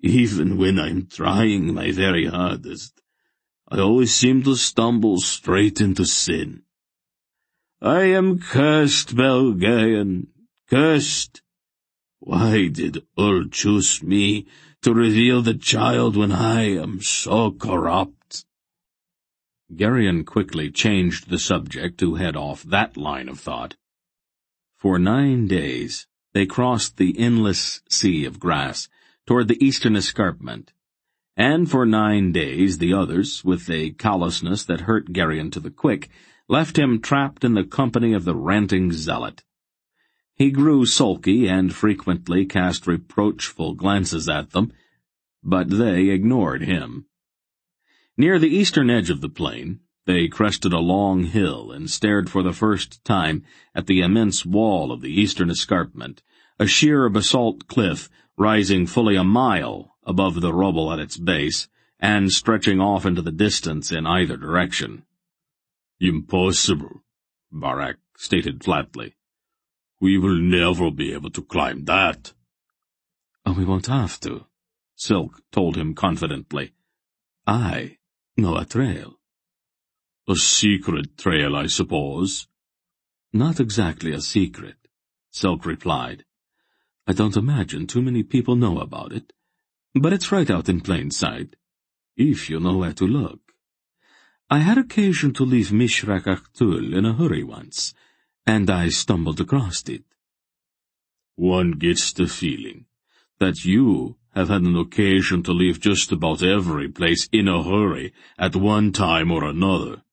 Even when I'm trying my very hardest, I always seem to stumble straight into sin. I am cursed, Belgarian, cursed. Why did Ul choose me to reveal the child when I am so corrupt? Garion quickly changed the subject to head off that line of thought. For 9 days they crossed the endless sea of grass toward the eastern escarpment, and for 9 days the others, with a callousness that hurt Garion to the quick, left him trapped in the company of the ranting zealot. He grew sulky and frequently cast reproachful glances at them, but they ignored him. Near the eastern edge of the plain, they crested a long hill and stared for the first time at the immense wall of the eastern escarpment, a sheer basalt cliff rising fully a mile above the rubble at its base, and stretching off into the distance in either direction. "Impossible," Barak stated flatly. "We will never be able to climb that." "Oh, we won't have to," Silk told him confidently. "I know a trail." "A secret trail, I suppose?" "Not exactly a secret," Silk replied. "I don't imagine too many people know about it, but it's right out in plain sight, if you know where to look. I had occasion to leave Mishrak Akhtul in a hurry once, and I stumbled across it." "One gets the feeling that you have had an occasion to leave just about every place in a hurry at one time or another."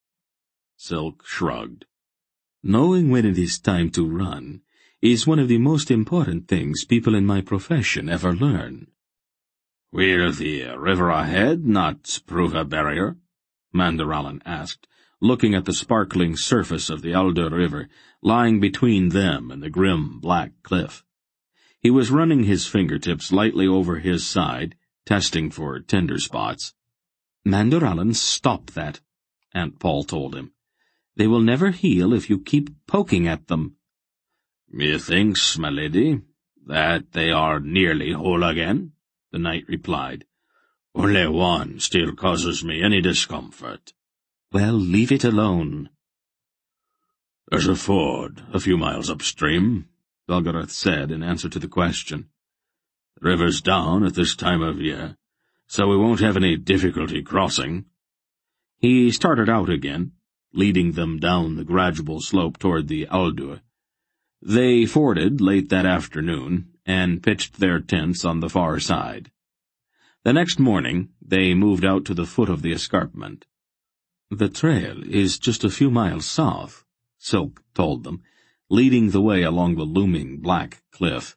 Silk shrugged. "Knowing when it is time to run is one of the most important things people in my profession ever learn." "Will the river ahead not prove a barrier?" Mandaralan asked, looking at the sparkling surface of the Aldur River, lying between them and the grim black cliff. He was running his fingertips lightly over his side, testing for tender spots. "Mandaralan, stop that," Aunt Paul told him. "They will never heal if you keep poking at them." "Methinks, my lady, that they are nearly whole again," the knight replied. "Only one still causes me any discomfort." "Well, leave it alone." "There's a ford a few miles upstream," Belgarath said in answer to the question. "The river's down at this time of year, so we won't have any difficulty crossing." He started out again, leading them down the gradual slope toward the Aldur. They forded late that afternoon, and pitched their tents on the far side. The next morning they moved out to the foot of the escarpment. "The trail is just a few miles south," Silk told them, leading the way along the looming black cliff.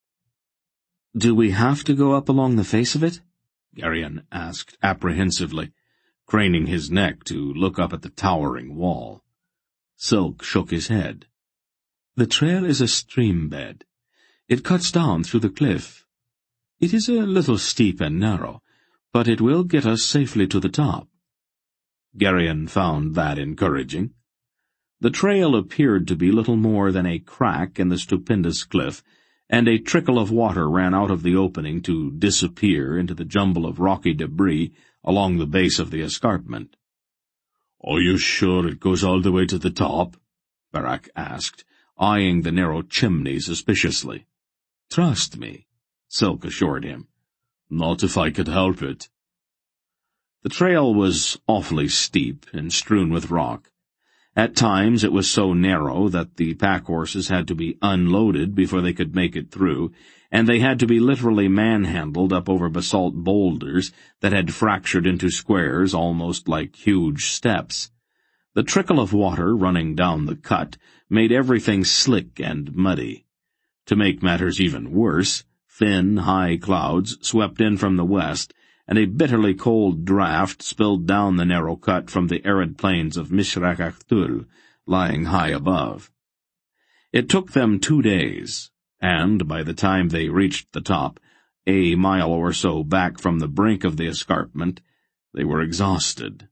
"Do we have to go up along the face of it?" Garion asked apprehensively, craning his neck to look up at the towering wall. Silk shook his head. "The trail is a stream bed. It cuts down through the cliff. It is a little steep and narrow, but it will get us safely to the top." Garion found that encouraging. The trail appeared to be little more than a crack in the stupendous cliff, and a trickle of water ran out of the opening to disappear into the jumble of rocky debris along the base of the escarpment. "Are you sure it goes all the way to the top?" Barak asked, eyeing the narrow chimney suspiciously. "Trust me," Silk assured him. "Not if I could help it." The trail was awfully steep and strewn with rock. At times it was so narrow that the pack-horses had to be unloaded before they could make it through, and they had to be literally manhandled up over basalt boulders that had fractured into squares almost like huge steps. The trickle of water running down the cut made everything slick and muddy. To make matters even worse, thin, high clouds swept in from the west, and a bitterly cold draught spilled down the narrow cut from the arid plains of Mishrak Akhtul, lying high above. It took them 2 days, and by the time they reached the top, a mile or so back from the brink of the escarpment, they were exhausted.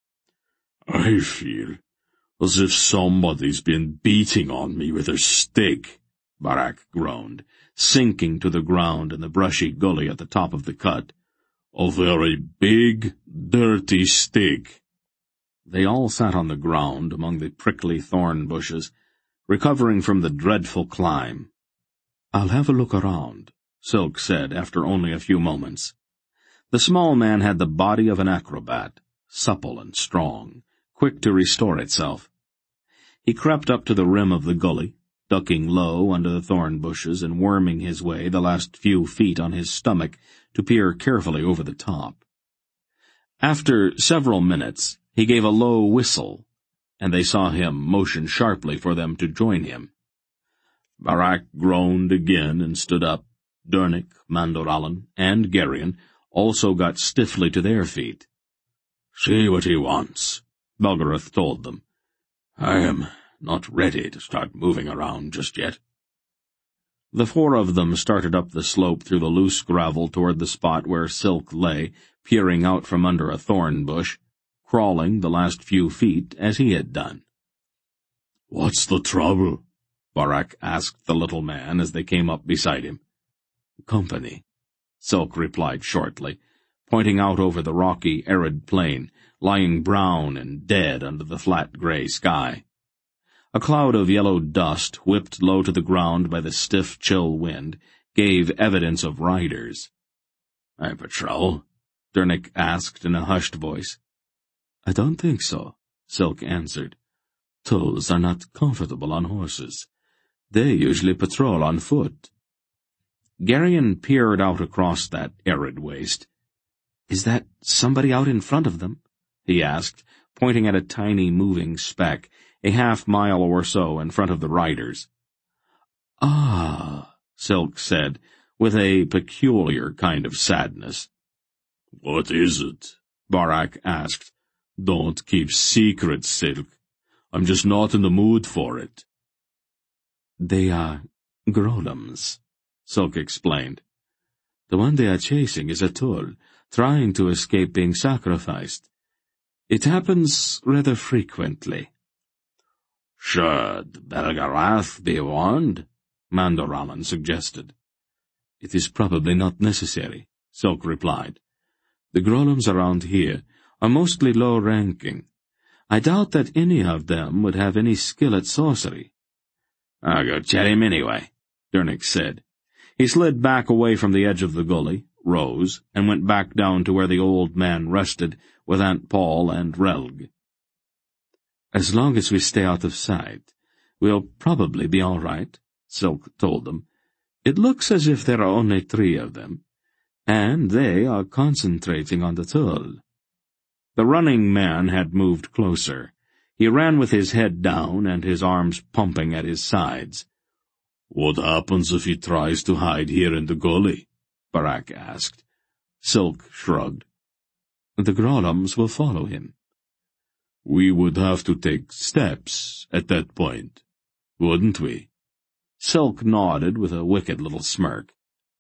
"I feel as if somebody's been beating on me with a stick," Barak groaned, sinking to the ground in the brushy gully at the top of the cut. "A very big, dirty stick." They all sat on the ground among the prickly thorn bushes, recovering from the dreadful climb. "I'll have a look around," Silk said after only a few moments. The small man had the body of an acrobat, supple and strong, quick to restore itself. He crept up to the rim of the gully, ducking low under the thorn bushes and worming his way the last few feet on his stomach to peer carefully over the top. After several minutes, he gave a low whistle, and they saw him motion sharply for them to join him. Barak groaned again and stood up. Dernick, Mandorallen, and Geryon also got stiffly to their feet. "See what he wants," Belgarath told them. "I am not ready to start moving around just yet." The four of them started up the slope through the loose gravel toward the spot where Silk lay, peering out from under a thorn bush, crawling the last few feet as he had done. "What's the trouble?" Barak asked the little man as they came up beside him. "Company," Silk replied shortly, pointing out over the rocky, arid plain, lying brown and dead under the flat gray sky. A cloud of yellow dust, whipped low to the ground by the stiff, chill wind, gave evidence of riders. "A patrol?" Dernick asked in a hushed voice. "I don't think so," Silk answered. "Tulls are not comfortable on horses. They usually patrol on foot." Geryon peered out across that arid waste. "Is that somebody out in front of them?" he asked, pointing at a tiny moving speck, a half-mile or so in front of the riders. "Ah," Silk said, with a peculiar kind of sadness. "What is it?" Barak asked. "Don't keep secrets, Silk. I'm just not in the mood for it." "They are Grolums," Silk explained. "The one they are chasing is a Tull, trying to escape being sacrificed. It happens rather frequently." "Should Belgarath be warned?" Mandorallen suggested. "It is probably not necessary," Silk replied. "The Grolums around here are mostly low-ranking. I doubt that any of them would have any skill at sorcery." "I'll go tell him anyway," Dernick said. He slid back away from the edge of the gully, rose, and went back down to where the old man rested with Aunt Paul and Relg. "As long as we stay out of sight, we'll probably be all right," Silk told them. "It looks as if there are only 3 of them, and they are concentrating on the Tull." The running man had moved closer. He ran with his head down and his arms pumping at his sides. "What happens if he tries to hide here in the gully?" Barak asked. Silk shrugged. "The Grolums will follow him." "We would have to take steps at that point, wouldn't we?" Silk nodded with a wicked little smirk.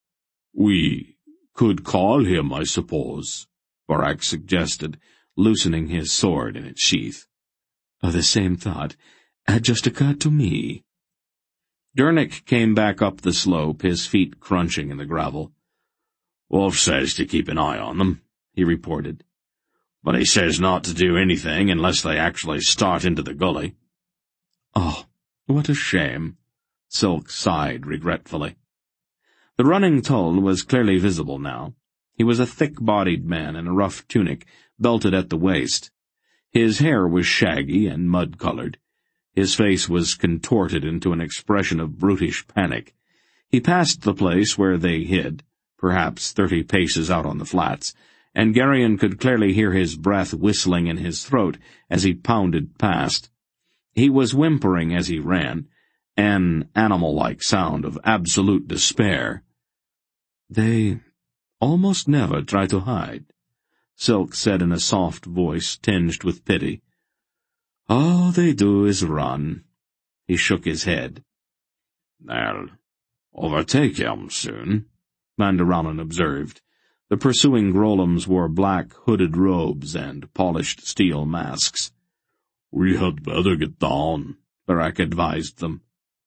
"We could call him, I suppose," Barak suggested, loosening his sword in its sheath. "The same thought had just occurred to me." Dernick came back up the slope, his feet crunching in the gravel. "Wolf says to keep an eye on them," he reported. "But he says not to do anything unless they actually start into the gully." "Oh, what a shame," Silk sighed regretfully. The running Tull was clearly visible now. He was a thick-bodied man in a rough tunic, belted at the waist. His hair was shaggy and mud-colored. His face was contorted into an expression of brutish panic. He passed the place where they hid, perhaps 30 paces out on the flats, and Geryon could clearly hear his breath whistling in his throat as he pounded past. He was whimpering as he ran, an animal-like sound of absolute despair. "They almost never try to hide," Silk said in a soft voice tinged with pity. "All they do is run." He shook his head. "They'll overtake him soon," Mandorallen observed. The pursuing Grolums wore black, hooded robes and polished steel masks. "We had better get down," Barak advised them.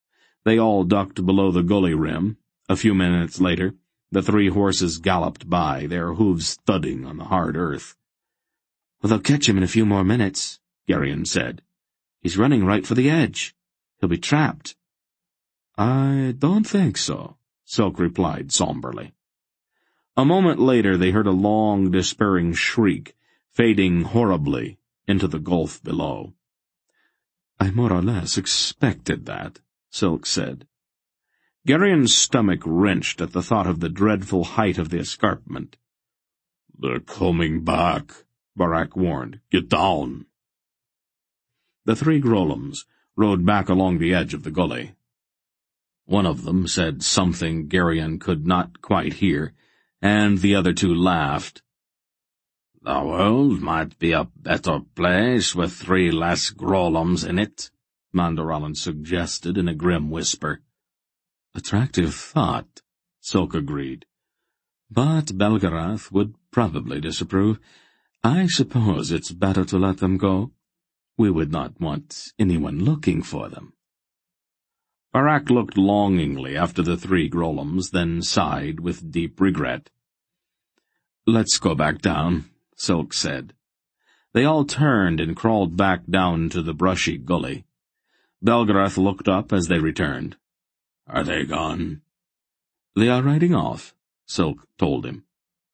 They all ducked below the gully rim. A few minutes later, the 3 horses galloped by, their hooves thudding on the hard earth. "Well, they'll catch him in a few more minutes," Geryon said. "He's running right for the edge. He'll be trapped." "I don't think so," Silk replied somberly. A moment later they heard a long, despairing shriek, fading horribly into the gulf below. "I more or less expected that," Silk said. Geryon's stomach wrenched at the thought of the dreadful height of the escarpment. "They're coming back," Barak warned. "Get down." The 3 Grolams rode back along the edge of the gully. One of them said something Geryon could not quite hear, and the other 2 laughed. "The world might be a better place with 3 less Grolams in it," Mandaralan suggested in a grim whisper. "Attractive thought," Silk agreed. "But Belgarath would probably disapprove. I suppose it's better to let them go. We would not want anyone looking for them." Barak looked longingly after the 3 Grolams, then sighed with deep regret. "Let's go back down," Silk said. They all turned and crawled back down to the brushy gully. Belgarath looked up as they returned. "Are they gone?" "They are riding off," Silk told him.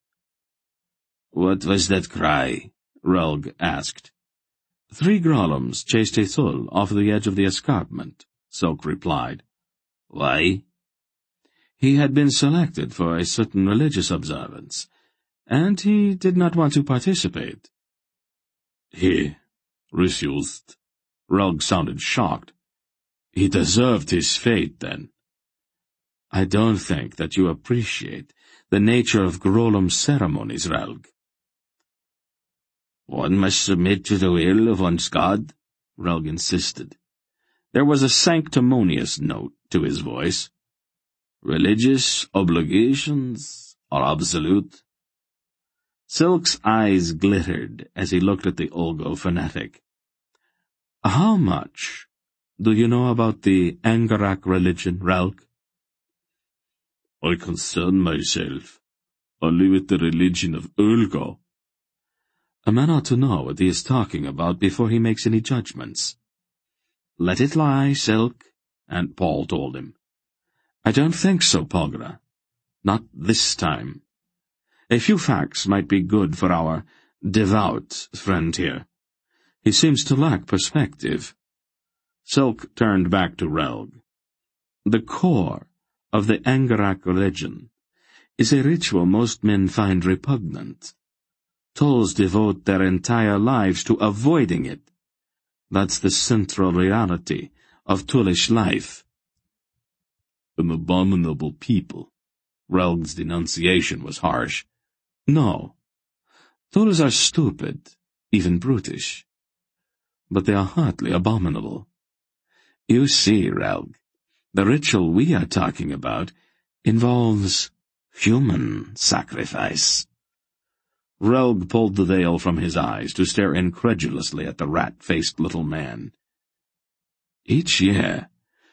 "What was that cry?" Relg asked. 3 Grolams chased Ithul off the edge of the escarpment, Silk replied. "Why?" "He had been selected for a certain religious observance, and he did not want to participate." "He refused?" Relg sounded shocked. "He deserved his fate, then." "I don't think that you appreciate the nature of Grolam ceremonies, Relg." "One must submit to the will of one's god," Relg insisted. There was a sanctimonious note to his voice. "Religious obligations are absolute." Silk's eyes glittered as he looked at the Olgo fanatic. "How much do you know about the Angarak religion, Relg?" "I concern myself only with the religion of Olgo." "A man ought to know what he is talking about before he makes any judgments." "Let it lie, Silk," Aunt Paul told him. "I don't think so, Pogra. Not this time. A few facts might be good for our devout friend here. He seems to lack perspective." Silk turned back to Relg. "The core of the Angarak religion is a ritual most men find repugnant. Tulls devote their entire lives to avoiding it. That's the central reality of Tullish life." "An abominable people." Relg's denunciation was harsh. "No. Tulls are stupid, even brutish. But they are hardly abominable. You see, Relg, the ritual we are talking about involves human sacrifice." Relg pulled the veil from his eyes to stare incredulously at the rat-faced little man. "Each year,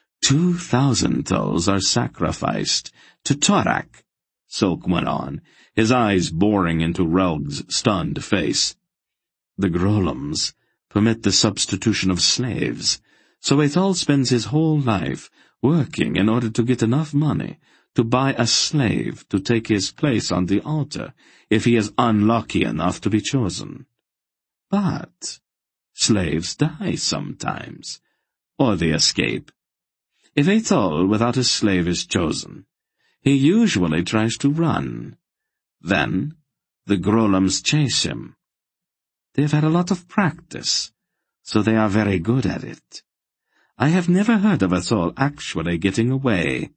2,000 Tulls are sacrificed to Torak," Silk went on, his eyes boring into Relg's stunned face. "The Grolams permit the substitution of slaves, so a Tull spends his whole life working in order to get enough money to buy a slave to take his place on the altar if he is unlucky enough to be chosen. But slaves die sometimes, or they escape. If a Tull without a slave is chosen, he usually tries to run. Then the Grolams chase him. They've had a lot of practice, so they are very good at it. I have never heard of a Tull actually getting away."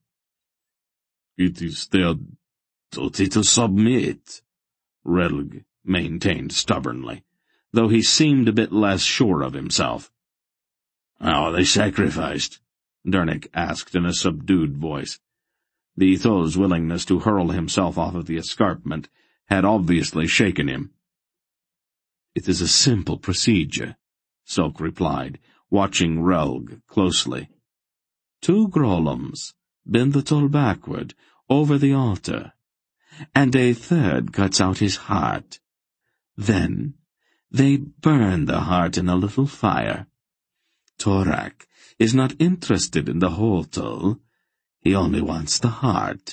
"It is their duty to submit," Relg maintained stubbornly, though he seemed a bit less sure of himself. "How are they sacrificed?" Dernick asked in a subdued voice. The Tull's willingness to hurl himself off of the escarpment had obviously shaken him. "It is a simple procedure," Silk replied, watching Relg closely. 2 grolums bend the toll backward over the altar, and a 3rd cuts out his heart. Then they burn the heart in a little fire. Torak is not interested in the whole toll. He only wants the heart."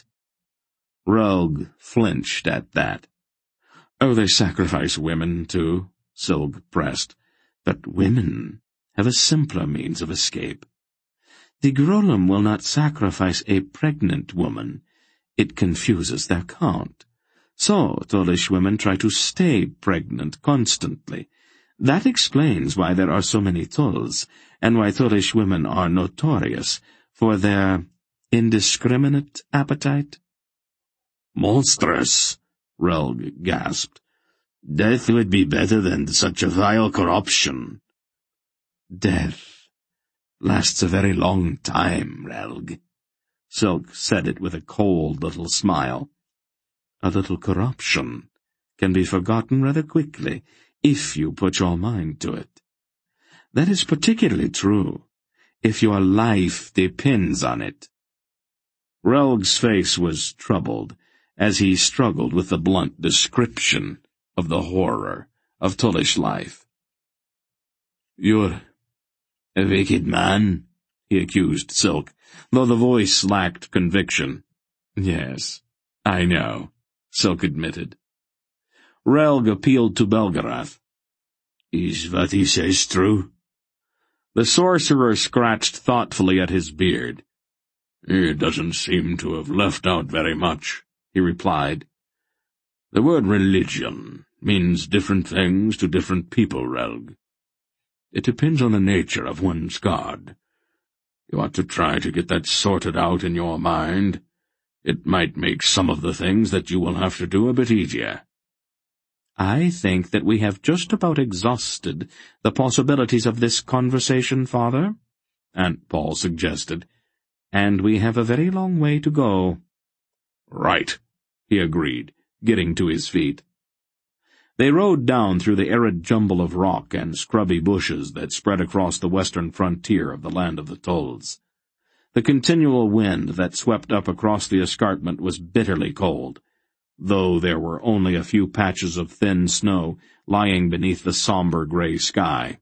Relg flinched at that. "Oh, they sacrifice women, too," Silg pressed. "But women have a simpler means of escape. The grolum will not sacrifice a pregnant woman. It confuses their count. So Tollish women try to stay pregnant constantly. That explains why there are so many Tulls, and why Tollish women are notorious for their indiscriminate appetite." "Monstrous," Relg gasped. "Death would be better than such a vile corruption." "Death lasts a very long time, Relg." Silk said it with a cold little smile. "A little corruption can be forgotten rather quickly if you put your mind to it. That is particularly true if your life depends on it." Relg's face was troubled as he struggled with the blunt description of the horror of Tullish life. "You're a wicked man," he accused Silk, though the voice lacked conviction. "Yes, I know," Silk admitted. Relg appealed to Belgarath. "Is what he says true?" The sorcerer scratched thoughtfully at his beard. "It doesn't seem to have left out very much," he replied. "The word religion means different things to different people, Relg. It depends on the nature of one's god. You ought to try to get that sorted out in your mind. It might make some of the things that you will have to do a bit easier." "I think that we have just about exhausted the possibilities of this conversation, Father," Aunt Paul suggested, "and we have a very long way to go." "Right," he agreed, getting to his feet. They rode down through the arid jumble of rock and scrubby bushes that spread across the western frontier of the land of the Tulls. The continual wind that swept up across the escarpment was bitterly cold, though there were only a few patches of thin snow lying beneath the somber gray sky.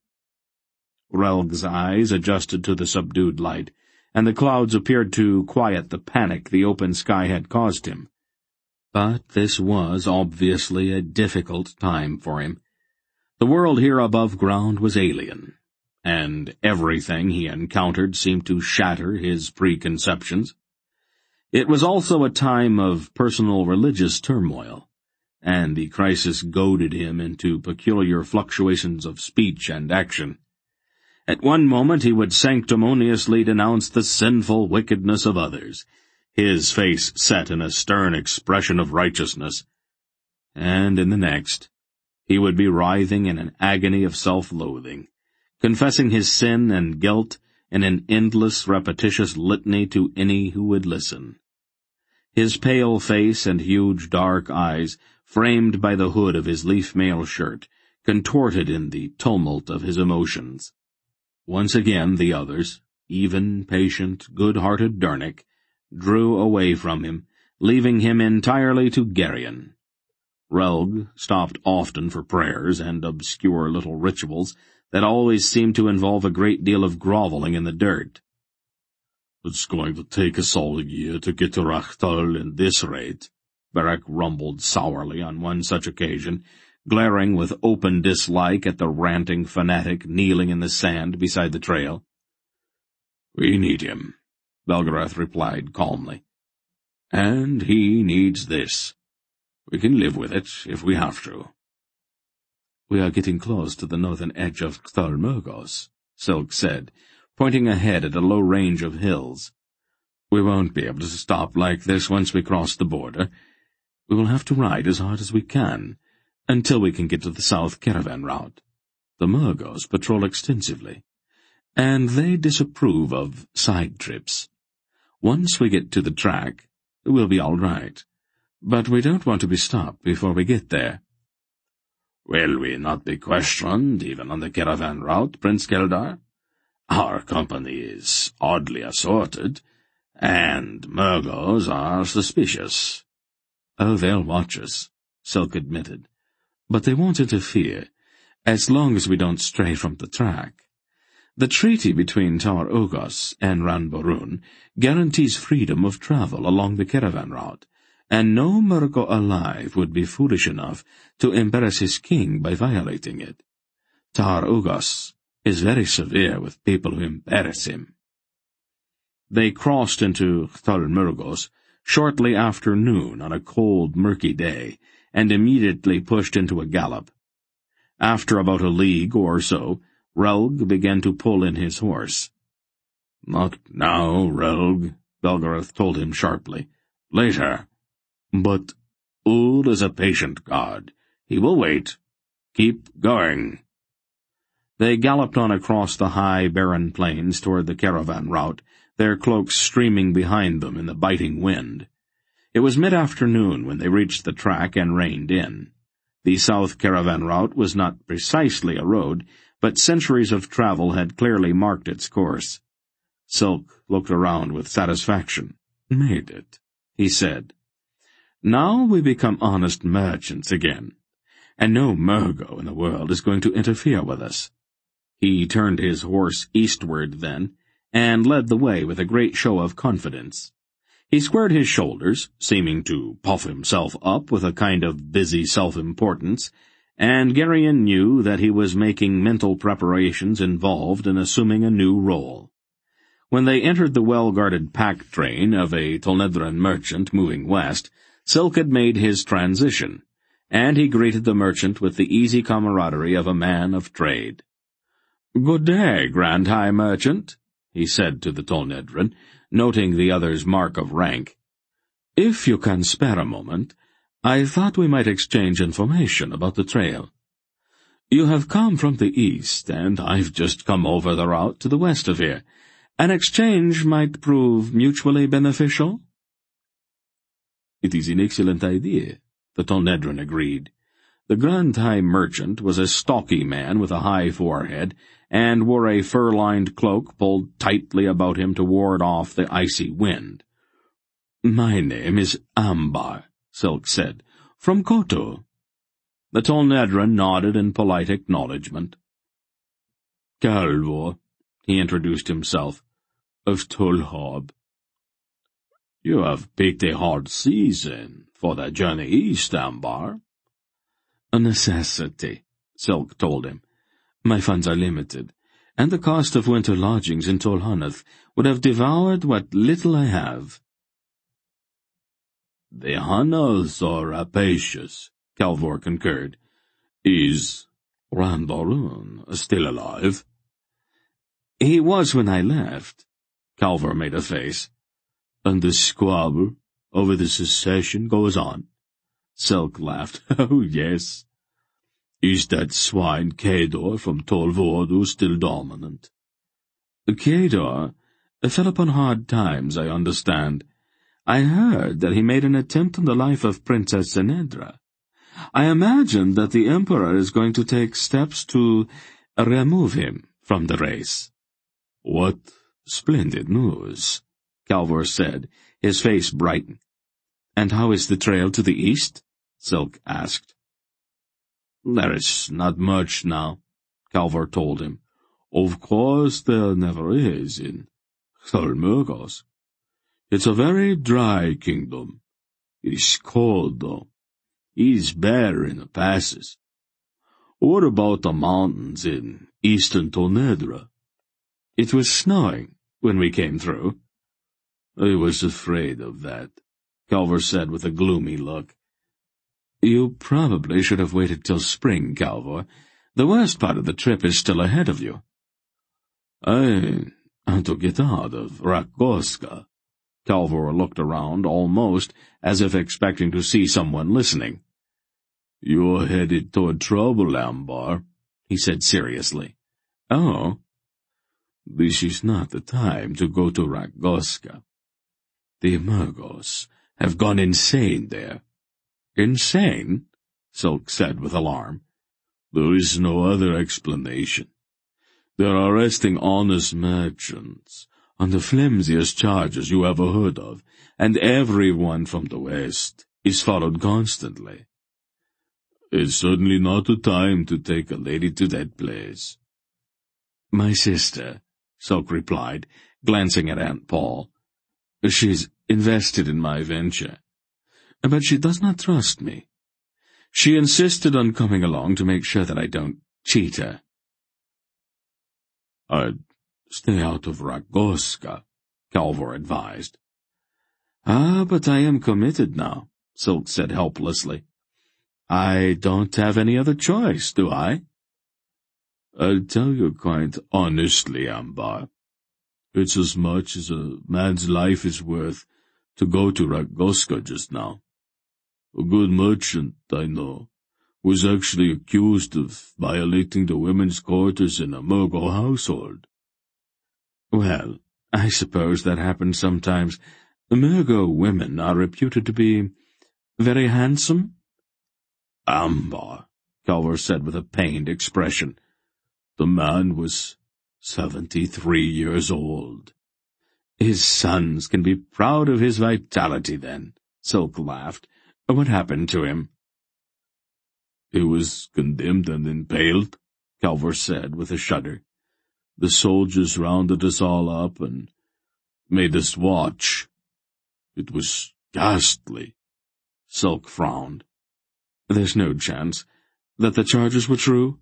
Relg's eyes adjusted to the subdued light, and the clouds appeared to quiet the panic the open sky had caused him. But this was obviously a difficult time for him. The world here above ground was alien, and everything he encountered seemed to shatter his preconceptions. It was also a time of personal religious turmoil, and the crisis goaded him into peculiar fluctuations of speech and action. At one moment he would sanctimoniously denounce the sinful wickedness of others, his face set in a stern expression of righteousness, and in the next he would be writhing in an agony of self-loathing, confessing his sin and guilt in an endless, repetitious litany to any who would listen. His pale face and huge dark eyes, framed by the hood of his leaf mail shirt, contorted in the tumult of his emotions. Once again the others, even, patient, good-hearted Dernick, drew away from him, leaving him entirely to Geryon. Relg stopped often for prayers and obscure little rituals that always seemed to involve a great deal of groveling in the dirt. "It's going to take us all a year to get to Rachtal at this rate," Beric rumbled sourly on one such occasion, glaring with open dislike at the ranting fanatic kneeling in the sand beside the trail. "We need him," Belgarath replied calmly. "And he needs this. We can live with it if we have to." "We are getting close to the northern edge of Cthul Murgos," Silk said, pointing ahead at a low range of hills. "We won't be able to stop like this once we cross the border. We will have to ride as hard as we can, until we can get to the south caravan route. The Murgos patrol extensively, and they disapprove of side trips. Once we get to the track, we'll be all right, but we don't want to be stopped before we get there." "Will we not be questioned, even on the caravan route, Prince Keldar?" Our company is oddly assorted, and Murgos are suspicious." "Oh, they'll watch us," Silk admitted. "But they won't interfere, as long as we don't stray from the track. The treaty between Tar Ugos and Ranborun guarantees freedom of travel along the caravan route, and no Murgo alive would be foolish enough to embarrass his king by violating it. Tar Ugos is very severe with people who embarrass him." They crossed into Thol Murgos shortly after noon on a cold, murky day, and immediately pushed into a gallop. After about a league or so, Relg began to pull in his horse. "Not now, Relg," Belgarath told him sharply. "Later." "But Ul is a patient god. He will wait. Keep going." They galloped on across the high, barren plains toward the caravan route, their cloaks streaming behind them in the biting wind. It was mid-afternoon when they reached the track and reined in. The south caravan route was not precisely a road, but centuries of travel had clearly marked its course. Silk looked around with satisfaction. "Made it," he said. "Now we become honest merchants again, and no Murgo in the world is going to interfere with us." He turned his horse eastward then, and led the way with a great show of confidence. He squared his shoulders, seeming to puff himself up with a kind of busy self-importance, and Geryon knew that he was making mental preparations involved in assuming a new role. When they entered the well-guarded pack train of a Tolnedran merchant moving west, Silk had made his transition, and he greeted the merchant with the easy camaraderie of a man of trade. "Good day, Grand High Merchant," he said to the Tolnedran, noting the other's mark of rank. "If you can spare a moment, I thought we might exchange information about the trail. You have come from the east, and I've just come over the route to the west of here. An exchange might prove mutually beneficial." "It is an excellent idea," the Tolnedran agreed. The Grand High Merchant was a stocky man with a high forehead, and wore a fur-lined cloak pulled tightly about him to ward off the icy wind. "My name is Ambar," Silk said, "from Koto." The Tolnedran nodded in polite acknowledgment. "Calvor," he introduced himself, "of Tolhob." "You have picked a hard season for the journey east, Ambar." "A necessity," Silk told him. "My funds are limited, and the cost of winter lodgings in Tolhanath would have devoured what little I have." "The Hunnels are rapacious," Calvor concurred. "Is Ranborun still alive?" "He was when I left." Calvor made a face. "And the squabble over the secession goes on?" Silk laughed. "Oh, yes." "Is that swine Kedor from Tolvodu still dominant?" "Kedor fell upon hard times, I understand. I heard that he made an attempt on the life of Princess Senedra. I imagine that the Emperor is going to take steps to remove him from the race." "What splendid news," Calvor said, his face brightened. "And how is the trail to the east?" Silk asked. "There is not much now," Calvor told him. "Of course there never is in Tholmurgos. It's a very dry kingdom. It is cold, though. It is bare in the passes. What about the mountains in eastern Tolnedra?" "It was snowing when we came through." "I was afraid of that," Calvor said with a gloomy look. "You probably should have waited till spring, Calvor. The worst part of the trip is still ahead of you." "I want to get out of Rakgorska." Calvor looked around almost as if expecting to see someone listening. "You're headed toward trouble, Ambar," he said seriously. "Oh?" "This is not the time to go to Rakgorska. The Murgos have gone insane there." "Insane?" Silk said with alarm. "There is no other explanation. They're arresting honest merchants on the flimsiest charges you ever heard of, and everyone from the West is followed constantly. It's certainly not the time to take a lady to that place. My sister, Silk replied, glancing at Aunt Paul. She's invested in my venture, but she does not trust me. She insisted on coming along to make sure that I don't cheat her. I'd stay out of Ragoska, Calvor advised. But I am committed now, Silk said helplessly. I don't have any other choice, do I? I'll tell you quite honestly, Ambar. It's as much as a man's life is worth to go to Ragoska just now. A good merchant, I know, was actually accused of violating the women's quarters in a Murgo household. Well, I suppose that happens sometimes. Murgo women are reputed to be very handsome. Ambar, Calvor said with a pained expression. The man was 73 years old. His sons can be proud of his vitality, then, Silk laughed. What happened to him? He was condemned and impaled, Calvor said with a shudder. The soldiers rounded us all up and made us watch. It was ghastly. Silk frowned. There's no chance that the charges were true?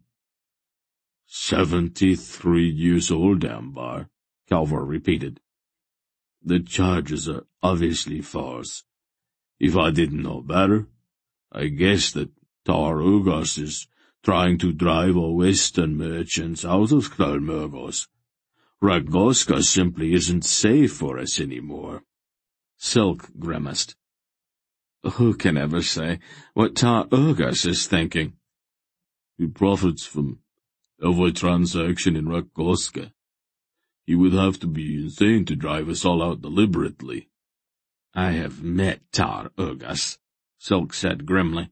73 years old, Ambar, Calvor repeated. The charges are obviously false. If I didn't know better, I guess that Tar Ugos is trying to drive all Western merchants out of Kralmurgos. Ragoska simply isn't safe for us anymore. Silk grimaced. Who can ever say what Tar Ugos is thinking? He profits from every transaction in Ragoska. He would have to be insane to drive us all out deliberately. I have met Tar Ugos, Silk said grimly.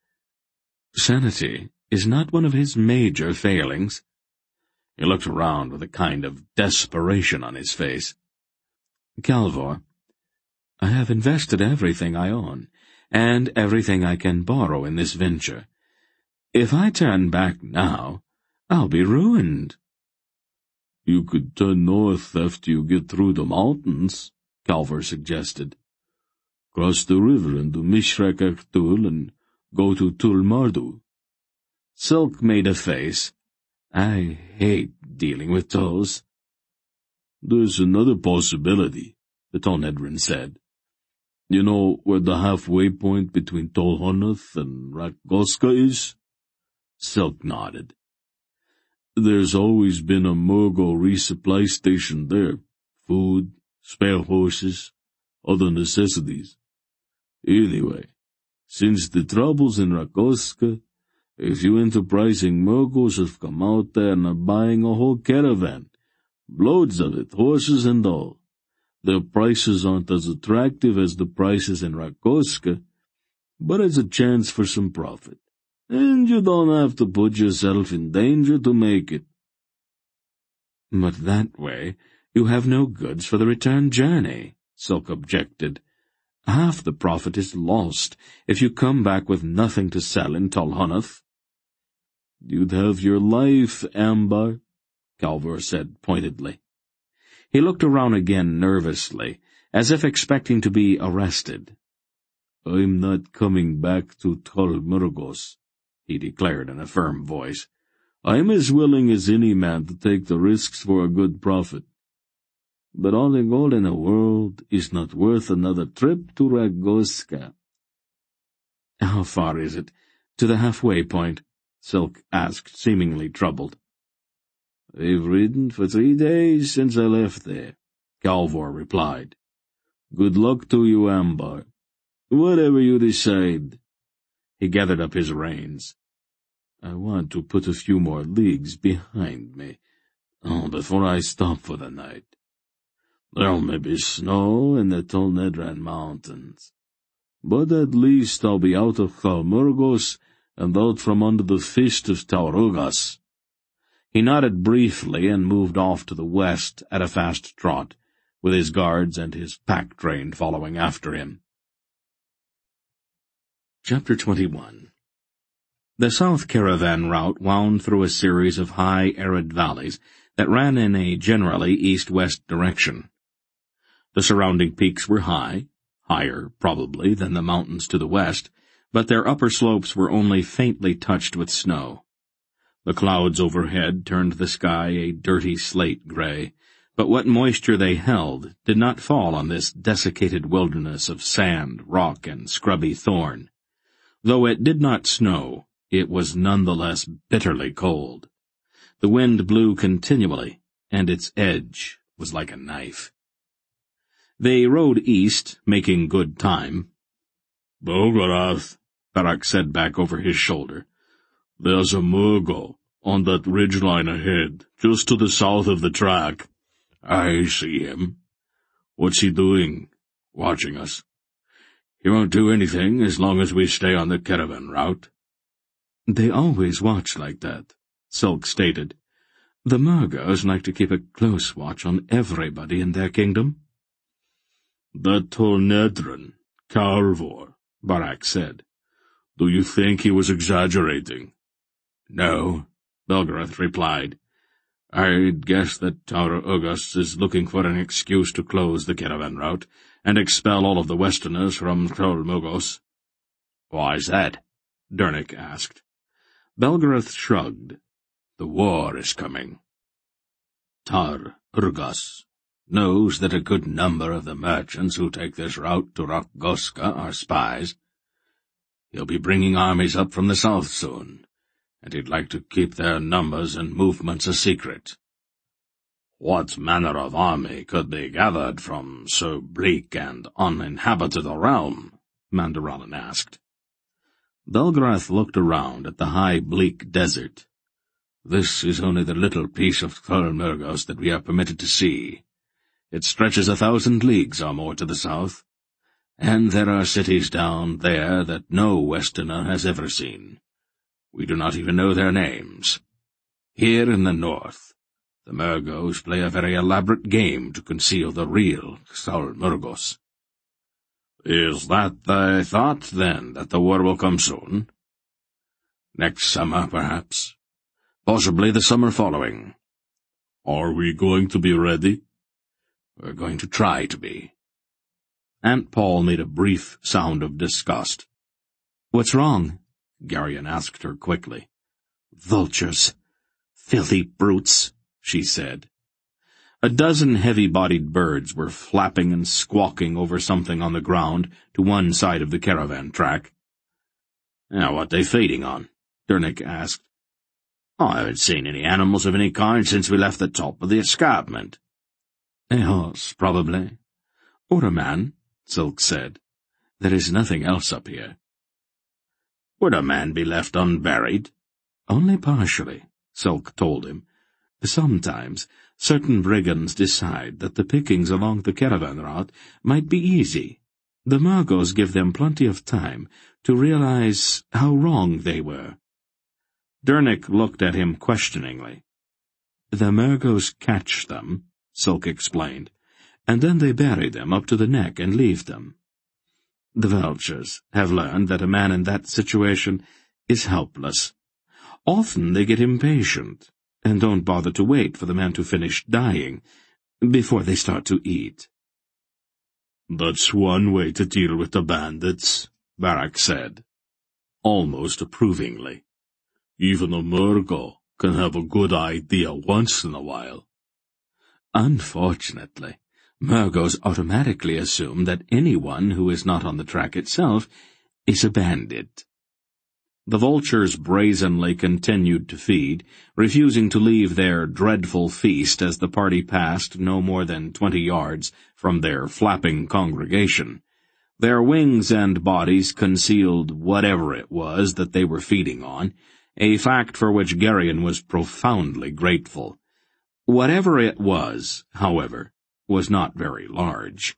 Sanity is not one of his major failings. He looked around with a kind of desperation on his face. Calvor, I have invested everything I own, and everything I can borrow in this venture. If I turn back now, I'll be ruined. You could turn north after you get through the mountains, Calvor suggested. Cross the river into Mishrak Ertul and go to Tulmardu. Silk made a face. I hate dealing with tolls. There's another possibility, the Tonedrin said. You know where the halfway point between Tolhonath and Ragoska is? Silk nodded. There's always been a Murgo resupply station there. Food, spare horses, other necessities. Anyway, since the troubles in Ragoska, a few enterprising Murgos have come out there and are buying a whole caravan. Loads of it, horses and all. Their prices aren't as attractive as the prices in Ragoska, but it's a chance for some profit. And you don't have to put yourself in danger to make it. But that way you have no goods for the return journey, Silk objected. Half the profit is lost if you come back with nothing to sell in Tolhonath. You'd have your life, Ambar, Calvor said pointedly. He looked around again nervously, as if expecting to be arrested. I'm not coming back to Tolmurgos, he declared in a firm voice. I'm as willing as any man to take the risks for a good profit. But all the gold in the world is not worth another trip to Ragoska. How far is it to the halfway point? Silk asked, seemingly troubled. I've ridden for 3 days since I left there, Calvor replied. Good luck to you, Ambar. Whatever you decide. He gathered up his reins. I want to put a few more leagues behind me, before I stop for the night. There'll may be snow in the Tolnedran Mountains, but at least I'll be out of Kralmurgos and out from under the fist of Tar Ugos. He nodded briefly and moved off to the west at a fast trot, with his guards and his pack-train following after him. Chapter 21. The south caravan route wound through a series of high, arid valleys that ran in a generally east-west direction. The surrounding peaks were high, higher, probably, than the mountains to the west, but their upper slopes were only faintly touched with snow. The clouds overhead turned the sky a dirty slate gray, but what moisture they held did not fall on this desiccated wilderness of sand, rock, and scrubby thorn. Though it did not snow, it was nonetheless bitterly cold. The wind blew continually, and its edge was like a knife. They rode east, making good time. "Belgarath," Barak said back over his shoulder. "There's a Murgo on that ridgeline ahead, just to the south of the track. I see him. What's he doing? Watching us. He won't do anything as long as we stay on the caravan route." "They always watch like that," Silk stated. "The Murgos like to keep a close watch on everybody in their kingdom." "That tall Nedran, Carvor," Barak said. "Do you think he was exaggerating?" "No," Belgarath replied. "I'd guess that Taura August is looking for an excuse to close the caravan route and expel all of the Westerners from Tol Mogos." "Why's that?" Dernik asked. Belgarath shrugged. "The war is coming. Tar Urgas knows that a good number of the merchants who take this route to Rakgoska are spies. He'll be bringing armies up from the south soon, and he'd like to keep their numbers and movements a secret." "What manner of army could be gathered from so bleak and uninhabited a realm?" Mandaralan asked. Belgarath looked around at the high, bleak desert. "This is only the little piece of Tol Murgos that we are permitted to see. It stretches 1,000 leagues or more to the south, and there are cities down there that no Westerner has ever seen. We do not even know their names. Here in the north, the Murgos play a very elaborate game to conceal the real Tol Murgos." "Is that thy thought, then, that the war will come soon?" "Next summer, perhaps. Possibly the summer following." "Are we going to be ready?" "We're going to try to be." Aunt Paul made a brief sound of disgust. "What's wrong?" Garion asked her quickly. "Vultures. Filthy brutes," she said. A dozen heavy-bodied birds were flapping and squawking over something on the ground to one side of the caravan track. "Now, what they feeding on?" Dernik asked. "I haven't seen any animals of any kind since we left the top of the escarpment." "A horse, probably. Or a man," Silk said. "There is nothing else up here." "Would a man be left unburied?" "Only partially," Silk told him. "Sometimes certain brigands decide that the pickings along the caravan route might be easy. The Murgos give them plenty of time to realize how wrong they were." Dernik looked at him questioningly. "The Murgos catch them," Silk explained, "and then they bury them up to the neck and leave them. The vultures have learned that a man in that situation is helpless. Often they get impatient and don't bother to wait for the man to finish dying before they start to eat." "That's one way to deal with the bandits," Barak said, almost approvingly. "Even a Murgo can have a good idea once in a while." "Unfortunately, Murgos automatically assume that anyone who is not on the track itself is a bandit." The vultures brazenly continued to feed, refusing to leave their dreadful feast as the party passed no more than 20 yards from their flapping congregation. Their wings and bodies concealed whatever it was that they were feeding on, a fact for which Garion was profoundly grateful. Whatever it was, however, was not very large.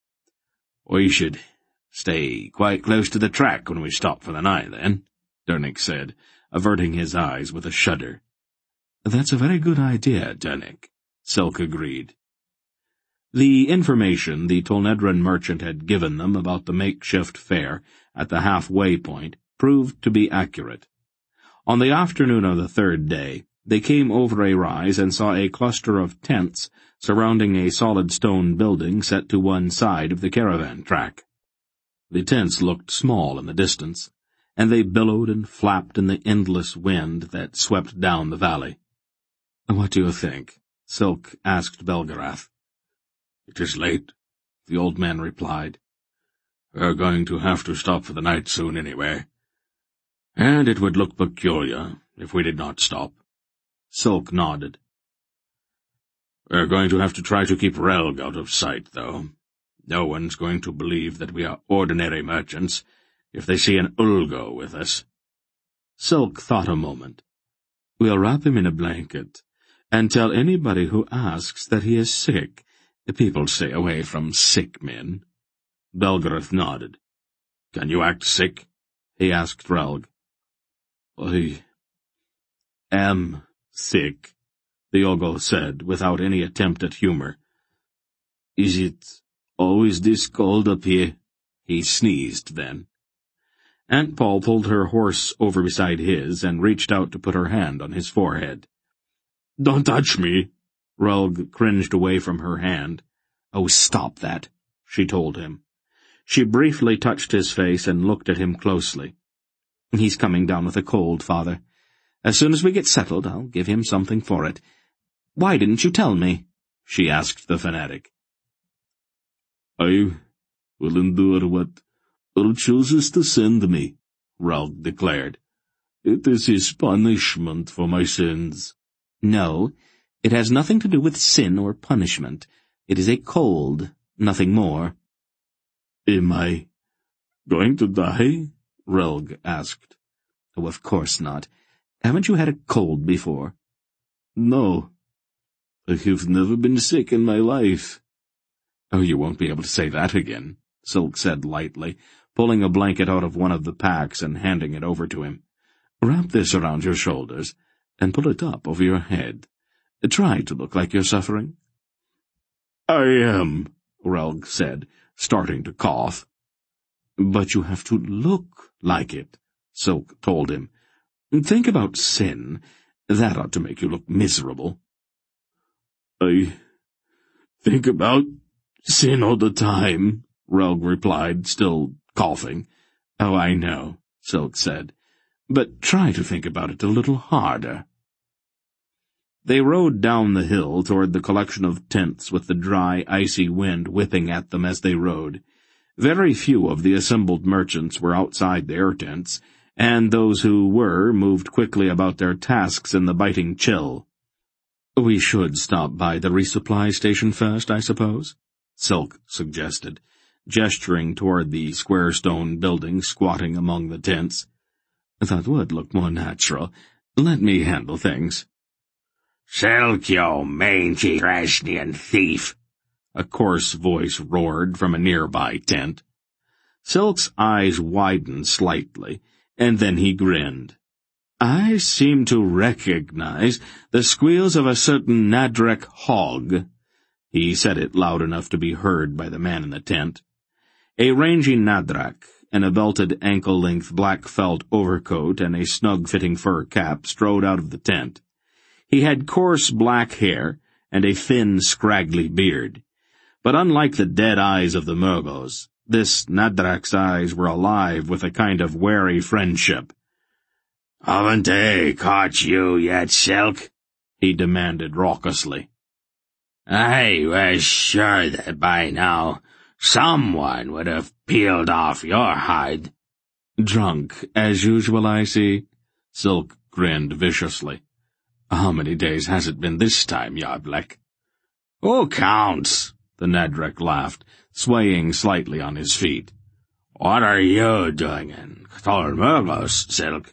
"We should stay quite close to the track when we stop for the night, then," Dernik said, averting his eyes with a shudder. "That's a very good idea, Dennick," Silk agreed. The information the Tolnedran merchant had given them about the makeshift fair at the halfway point proved to be accurate. On the afternoon of the third day, they came over a rise and saw a cluster of tents surrounding a solid stone building set to one side of the caravan track. The tents looked small in the distance, and they billowed and flapped in the endless wind that swept down the valley. "What do you think?" Silk asked Belgarath. "It is late," the old man replied. "We're going to have to stop for the night soon anyway. And it would look peculiar if we did not stop." Silk nodded. "We're going to have to try to keep Relg out of sight, though. No one's going to believe that we are ordinary merchants if they see an Ulgo with us." Silk thought a moment. "We'll wrap him in a blanket and tell anybody who asks that he is sick. People stay away from sick men." Belgarath nodded. "Can you act sick?" he asked Relg. "I am sick," the Ogo said, without any attempt at humor. "Is it always this cold up here?" He sneezed then. Aunt Paul pulled her horse over beside his and reached out to put her hand on his forehead. "Don't touch me!" Relg cringed away from her hand. "Oh, stop that," she told him. She briefly touched his face and looked at him closely. "He's coming down with a cold, Father. As soon as we get settled, I'll give him something for it. Why didn't you tell me?" she asked the fanatic. "I will endure what Ur chooses to send me," Relg declared. "It is his punishment for my sins." "No, it has nothing to do with sin or punishment. It is a cold, nothing more." "Am I going to die?" Relg asked. "Oh, of course not. Haven't you had a cold before?" "No. I have never been sick in my life." "Oh, you won't be able to say that again," Silk said lightly, pulling a blanket out of one of the packs and handing it over to him. "Wrap this around your shoulders, and pull it up over your head. Try to look like you're suffering." "I am," Relg said, starting to cough. "But you have to look like it," Silk told him. "Think about sin. That ought to make you look miserable." "I think about sin all the time," Relg replied, still coughing. "Oh, I know," Silk said. "But try to think about it a little harder." They rode down the hill toward the collection of tents with the dry, icy wind whipping at them as they rode. Very few of the assembled merchants were outside their tents, and those who were moved quickly about their tasks in the biting chill. "We should stop by the resupply station first, I suppose?" Silk suggested, gesturing toward the square stone building squatting among the tents. "That would look more natural. Let me handle things." "Silk, you mangy Thrashnian thief!" a coarse voice roared from a nearby tent. Silk's eyes widened slightly, and then he grinned. "I seem to recognize the squeals of a certain Nadrek hog." He said it loud enough to be heard by the man in the tent. A rangy Nadrak, in a belted ankle-length black felt overcoat and a snug-fitting fur cap, strode out of the tent. He had coarse black hair and a thin, scraggly beard. But unlike the dead eyes of the Murgos, this Nadrak's eyes were alive with a kind of wary friendship. "Haven't they caught you yet, Silk?" he demanded raucously. "I was sure that by now someone would have peeled off your hide." "Drunk, as usual, I see." Silk grinned viciously. "How many days has it been this time, Yarblek?" "Who counts?" the Nadrak laughed, swaying slightly on his feet. "What are you doing in Tolmurgos, Silk?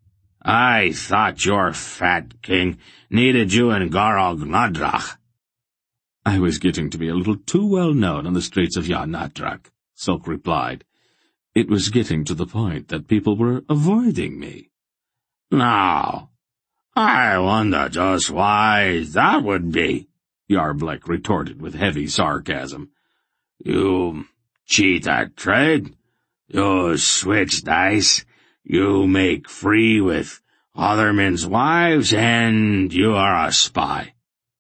I thought your fat king needed you in Garog Nadrak." "I was getting to be a little too well known on the streets of Nadrak," Silk replied. "It was getting to the point that people were avoiding me." "Now, I wonder just why that would be, Yarblek retorted with heavy sarcasm. You cheat at trade, you switch dice, you make free with other men's wives, and you are a spy.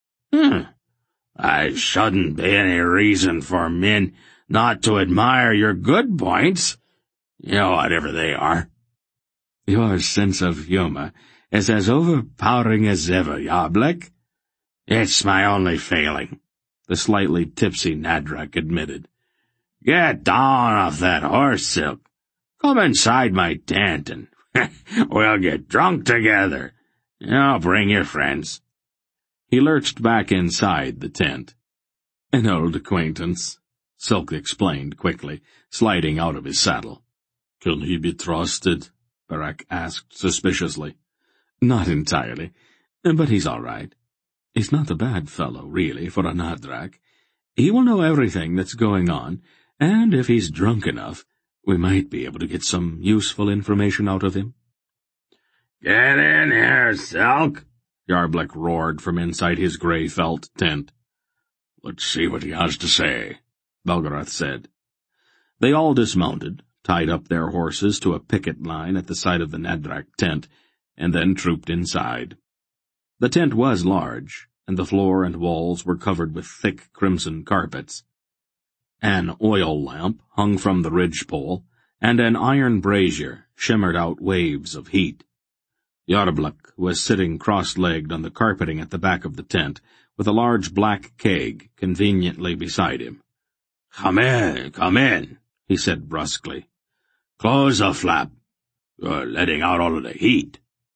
I shouldn't be any reason for men not to admire your good points, whatever they are. Your sense of humor is as overpowering as ever, Yarblek. It's my only failing, the slightly tipsy Nadrak admitted. Get down off that horse, Silk. Come inside my tent and we'll get drunk together. Bring your friends. He lurched back inside the tent. An old acquaintance, Silk explained quickly, sliding out of his saddle. Can he be trusted? Barak asked suspiciously. Not entirely, but he's all right. He's not a bad fellow, really, for a Nadrak. He will know everything that's going on, and if he's drunk enough, we might be able to get some useful information out of him. Get in here, Silk, Yarblek roared from inside his grey felt tent. Let's see what he has to say, Belgarath said. They all dismounted, tied up their horses to a picket line at the side of the Nadrak tent, and then trooped inside. The tent was large, and the floor and walls were covered with thick crimson carpets. An oil lamp hung from the ridgepole, and an iron brazier shimmered out waves of heat. Yarblek was sitting cross-legged on the carpeting at the back of the tent, with a large black keg conveniently beside him. Come in, he said brusquely. Close the flap. You're letting out all of the heat.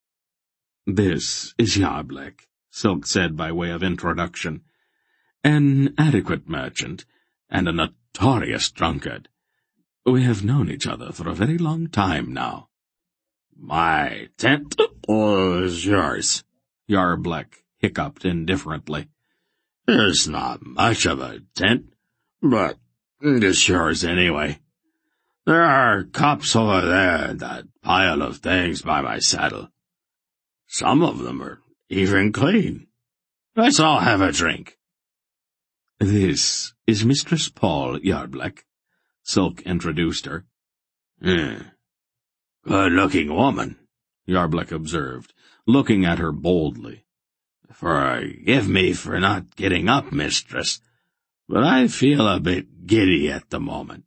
This is Yarblek, Silk said by way of introduction. An adequate merchant, and a notorious drunkard. We have known each other for a very long time now. My tent is yours, Yarblek hiccuped indifferently. It's not much of a tent, but it's yours anyway. There are cups over there in that pile of things by my saddle. Some of them are even clean. Let's all have a drink. This is Mistress Paul Yarblek, Silk introduced her. Good-looking woman, Yarblek observed, looking at her boldly. Forgive me for not getting up, mistress, but I feel a bit giddy at the moment.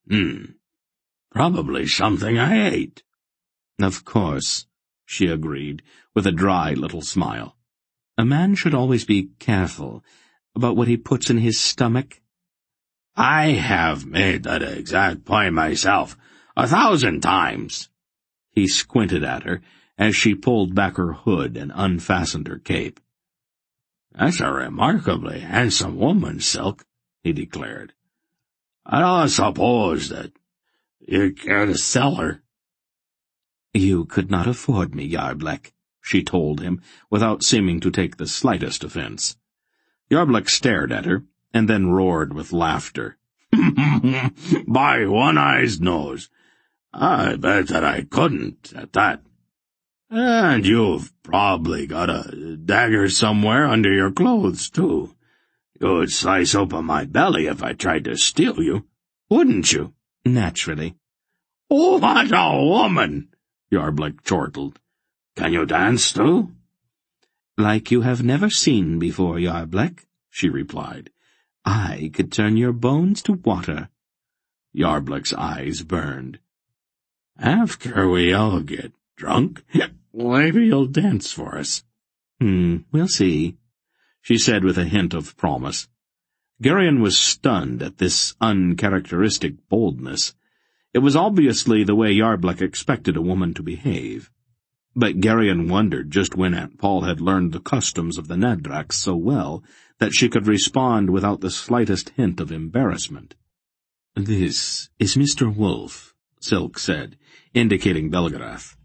Probably something I ate. Of course, she agreed, with a dry little smile. A man should always be careful about what he puts in his stomach. I have made that exact point myself 1,000 times. He squinted at her as she pulled back her hood and unfastened her cape. That's a remarkably handsome woman, Silk, he declared. I don't suppose that you care to sell her. You could not afford me, Yarblek, she told him, without seeming to take the slightest offense. Yarblek stared at her, and then roared with laughter. By one-eyed nose, I bet that I couldn't, at that. And you've probably got a dagger somewhere under your clothes, too. You'd slice open my belly if I tried to steal you, wouldn't you? Naturally. Oh, what a woman! Yarblek chortled. Can you dance, too? Like you have never seen before, Yarblek, she replied. I could turn your bones to water. Yarblek's eyes burned. After we all get drunk, maybe you'll dance for us. We'll see, she said with a hint of promise. Gerion was stunned at this uncharacteristic boldness. It was obviously the way Yarblek expected a woman to behave. But Gerion wondered just when Aunt Paul had learned the customs of the Nadraks so well that she could respond without the slightest hint of embarrassment. This is Mr. Wolf, Silk said, indicating Belgarath.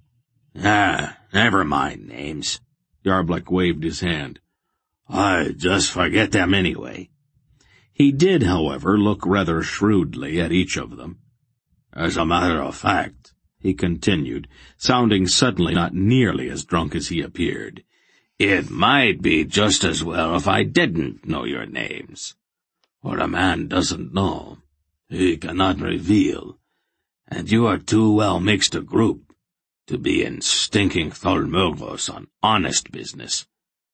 Never mind names. Yarblek waved his hand. I just forget them anyway. He did, however, look rather shrewdly at each of them. As a matter of fact, he continued, sounding suddenly not nearly as drunk as he appeared, It might be just as well if I didn't know your names. What a man doesn't know, he cannot reveal, and you are too well mixed a group to be in stinking Tholmurgos on honest business.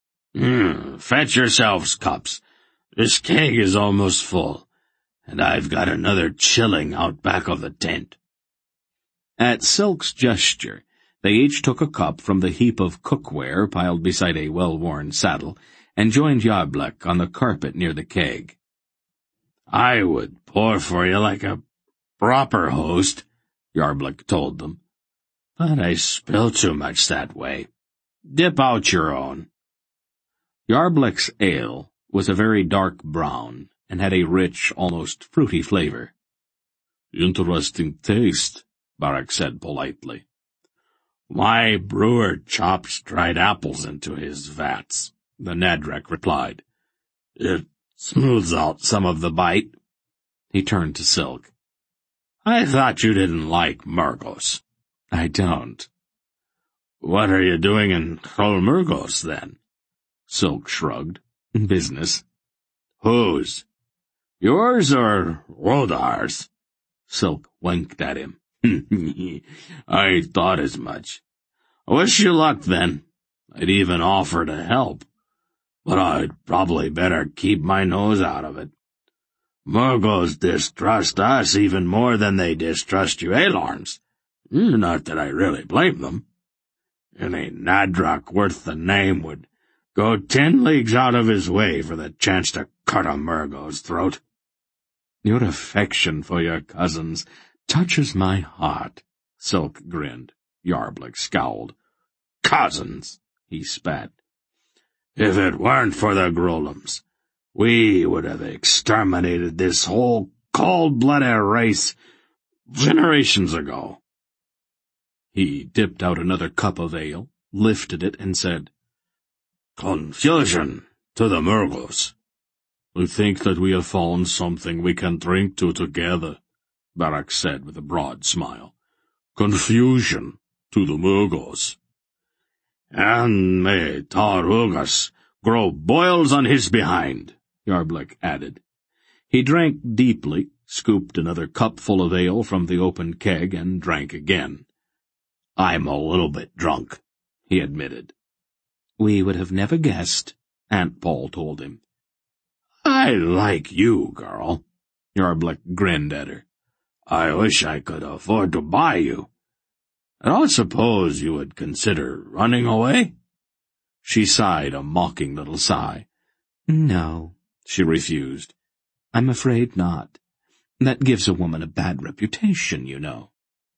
Fetch yourselves cups. This keg is almost full, and I've got another chilling out back of the tent. At Silk's gesture, they each took a cup from the heap of cookware piled beside a well-worn saddle, and joined Yarblek on the carpet near the keg. I would pour for you like a proper host, Yarblek told them, but I spill too much that way. Dip out your own. Yarblek's ale was a very dark brown, and had a rich, almost fruity flavor. Interesting taste, Barak said politely. My brewer chops dried apples into his vats, the Nadrak replied. It smooths out some of the bite. He turned to Silk. I thought you didn't like Murgos. I don't. What are you doing in Tholmurgos, then? Silk shrugged. Business. Whose? Yours or Rodar's? Silk winked at him. I thought as much. I wish you luck, then. I'd even offer to help, but I'd probably better keep my nose out of it. Murgos distrust us even more than they distrust you Aelorns. Not that I really blame them. Any Nadrak worth the name would go 10 leagues out of his way for the chance to cut a Murgos' throat. Your affection for your cousins touches my heart, Silk grinned. Yarblek scowled. Cousins, he spat. If it weren't for the Grolums, we would have exterminated this whole cold-blooded race generations ago. He dipped out another cup of ale, lifted it, and said, Confusion to the Murgos. We think that we have found something we can drink to together, Barak said with a broad smile. Confusion to the Murgos. And may Tar Ugas grow boils on his behind, Yarblek added. He drank deeply, scooped another cupful of ale from the open keg, and drank again. I'm a little bit drunk, he admitted. We would have never guessed, Aunt Paul told him. I like you, girl. Yarblek grinned at her. I wish I could afford to buy you. I don't suppose you would consider running away? She sighed a mocking little sigh. No, she refused. I'm afraid not. That gives a woman a bad reputation, you know.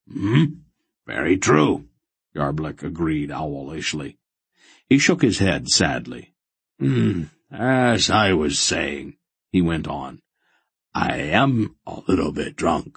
Very true, Yarblek agreed owlishly. He shook his head sadly. As I was saying, he went on, I am a little bit drunk.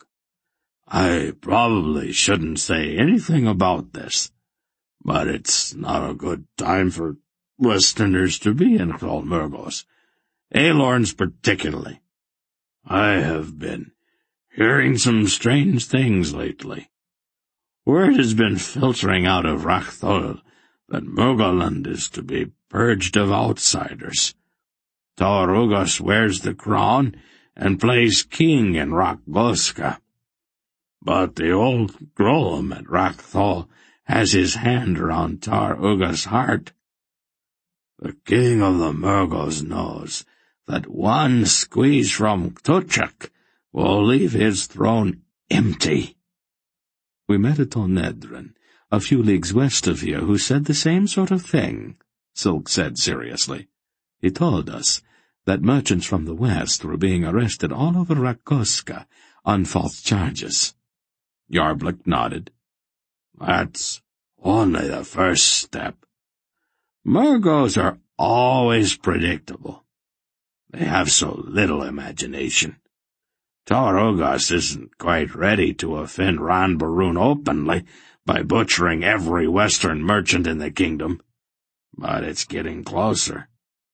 I probably shouldn't say anything about this, but it's not a good time for Westerners to be in Tholmurgos, Aelorns particularly. I have been hearing some strange things lately. Word has been filtering out of Rakthol that Morgulland is to be purged of outsiders. Tar Ugas wears the crown and plays king in Rakgoska. But the old Grolum at Rakthol has his hand around Tar Ugas' heart. The king of the Murgos knows that one squeeze from Ktuchak will leave his throne empty. We met a Tonedran, a few leagues west of here, who said the same sort of thing, Silk said seriously. He told us that merchants from the west were being arrested all over Rakgoska on false charges. Yarblek nodded. That's only the first step. Murgos are always predictable. They have so little imagination. Tar Ugas isn't quite ready to offend Ranbarun openly by butchering every western merchant in the kingdom, but it's getting closer.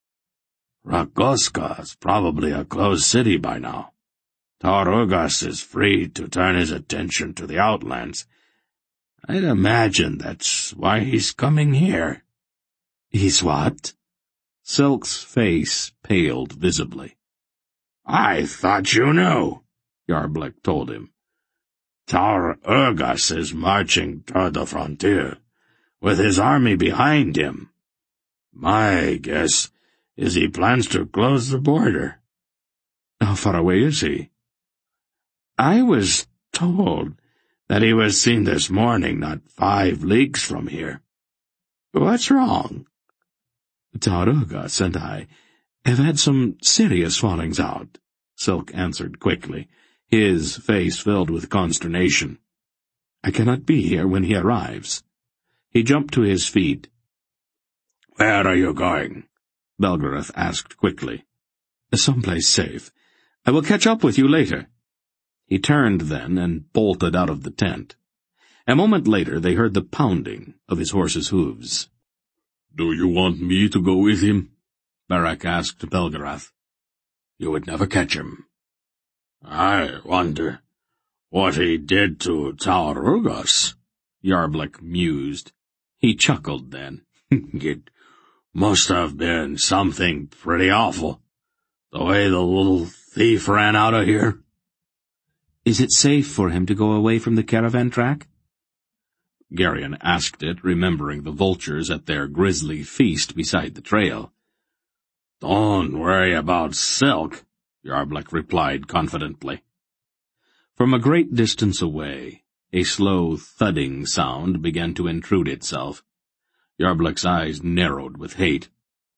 Rakgoska is probably a closed city by now. Tar Ugas is free to turn his attention to the outlands. I'd imagine that's why he's coming here. He's what? Silk's face paled visibly. I thought you knew, Yarblick told him. Taur Urgas is marching toward the frontier, with his army behind him. My guess is he plans to close the border. How far away is he? I was told that he was seen this morning not 5 leagues from here. What's wrong? Taur Urgas and I have had some serious fallings out, Silk answered quickly, his face filled with consternation. I cannot be here when he arrives. He jumped to his feet. Where are you going? Belgarath asked quickly. Someplace safe. I will catch up with you later. He turned then and bolted out of the tent. A moment later they heard the pounding of his horse's hooves. Do you want me to go with him? Barak asked Belgarath. You would never catch him. I wonder what he did to Taur Urgas, Yarblick mused. He chuckled then. It must have been something pretty awful, the way the little thief ran out of here. Is it safe for him to go away from the caravan track? Garion asked it, remembering the vultures at their grisly feast beside the trail. Don't worry about Silk, Yarblick replied confidently. From a great distance away, a slow thudding sound began to intrude itself. Yarblick's eyes narrowed with hate.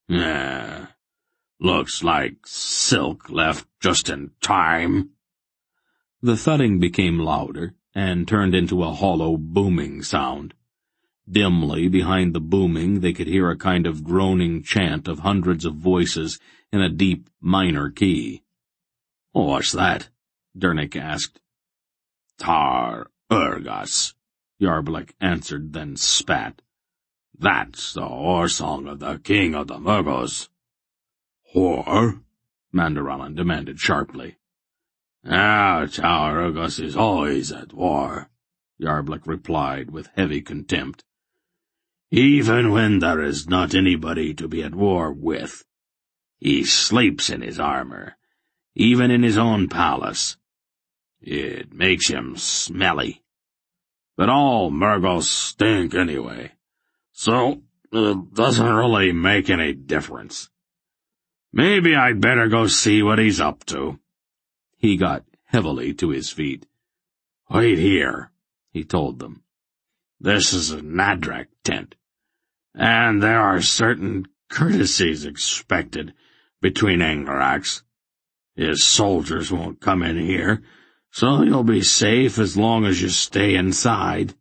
Looks like Silk left just in time. The thudding became louder and turned into a hollow, booming sound. Dimly, behind the booming, they could hear a kind of groaning chant of hundreds of voices in a deep minor key. What's that? Dernick asked. Taur Urgas, Yarblick answered, then spat. That's the war song of the king of the Murgos. War? Mandaralan demanded sharply. Taur Urgas is always at war, Yarblick replied with heavy contempt. Even when there is not anybody to be at war with. He sleeps in his armor, even in his own palace. It makes him smelly. But all Murgos stink anyway, so it doesn't really make any difference. Maybe I'd better go see what he's up to. He got heavily to his feet. Wait here, he told them. This is a Nadrak tent, and there are certain courtesies expected between Angaraks. His soldiers won't come in here, so you'll be safe as long as you stay inside.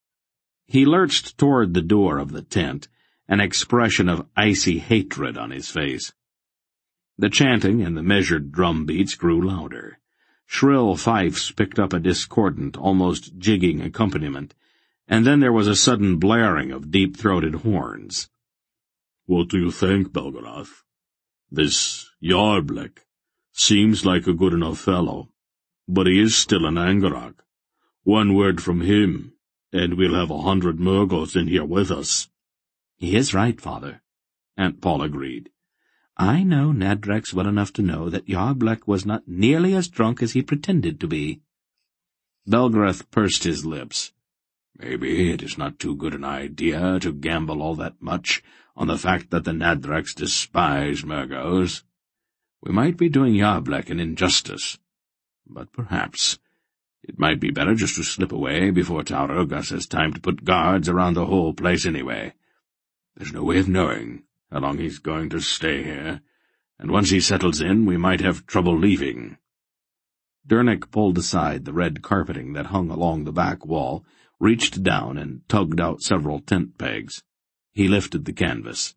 He lurched toward the door of the tent, an expression of icy hatred on his face. The chanting and the measured drum beats grew louder. Shrill fifes picked up a discordant, almost jigging accompaniment, and then there was a sudden blaring of deep-throated horns. What do you think, Belgarath? This Yarblick seems like a good enough fellow, but he is still an Angarak. One word from him, and we'll have 100 Murgos in here with us. He is right, Father, Aunt Paul agreed. I know Nadrex well enough to know that Yarblick was not nearly as drunk as he pretended to be. Belgarath pursed his lips. Maybe it is not too good an idea to gamble all that much on the fact that the Nadrex despise Murgos. We might be doing Yarblick an injustice, but perhaps it might be better just to slip away before Taur Urgas has time to put guards around the whole place anyway. There's no way of knowing how long he's going to stay here, and once he settles in, we might have trouble leaving. Dernick pulled aside the red carpeting that hung along the back wall, reached down and tugged out several tent pegs. He lifted the canvas.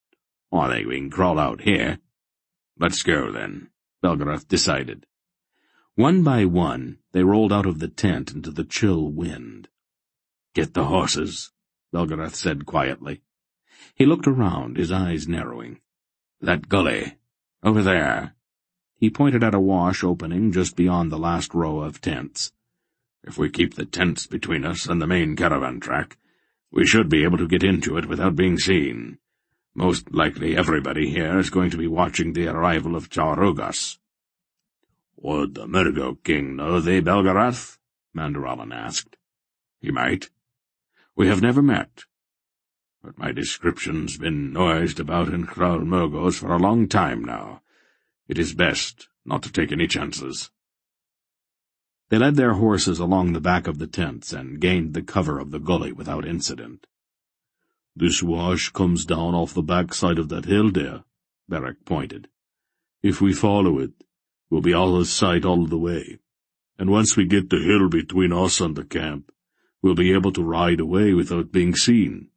I think we can crawl out here. Let's go, then, Belgarath decided. One by one, they rolled out of the tent into the chill wind. Get the horses, Belgarath said quietly. He looked around, his eyes narrowing. That gully, over there. He pointed at a wash opening just beyond the last row of tents. If we keep the tents between us and the main caravan track, we should be able to get into it without being seen. Most likely everybody here is going to be watching the arrival of Tar Ogas." "Would the Murgo king know thee, Belgarath?" Mandurallan asked. "He might. "We have never met, but my description's been noised about in Chral Murgos for a long time now. It is best not to take any chances." They led their horses along the back of the tents and gained the cover of the gully without incident. "This wash comes down off the backside of that hill there," Beric pointed. "If we follow it, we'll be out of sight all the way, and once we get the hill between us and the camp, we'll be able to ride away without being seen."